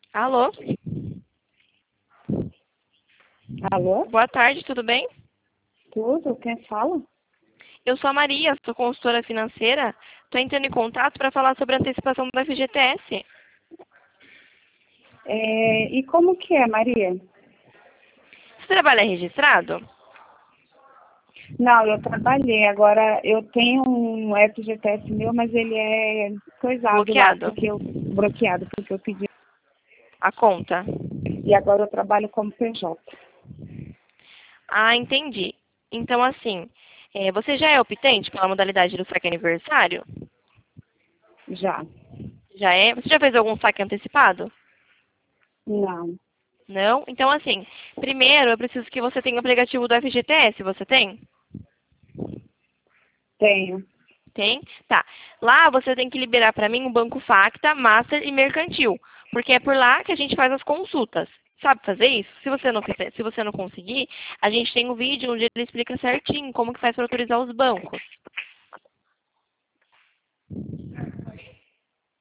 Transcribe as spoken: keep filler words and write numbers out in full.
Alô? Alô? Boa tarde, tudo bem? Tudo? Quem fala? Eu sou a Maria, sou consultora financeira. Estou entrando em contato para falar sobre a antecipação do F G T S. É, e como que é, Maria? Você trabalha registrado? Não, eu trabalhei. Agora eu tenho um F G T S meu, mas ele é coisado lá, Bloqueado? porque eu bloqueado, porque eu pedi. A conta? E agora eu trabalho como P J. Ah, entendi. Então, assim, é, você já é optante pela modalidade do saque aniversário? Já. Já é? Você já fez algum saque antecipado? Não, Não? Então, assim, primeiro eu preciso que você tenha o aplicativo do F G T S. Você tem? tenho. Tem? Tá. Lá você tem que liberar para mim o Banco Facta, Master e Mercantil, porque é por lá que a gente faz as consultas. Sabe fazer isso? Se você não fizer, se você não conseguir, a gente tem um vídeo onde ele explica certinho como que faz para autorizar os bancos.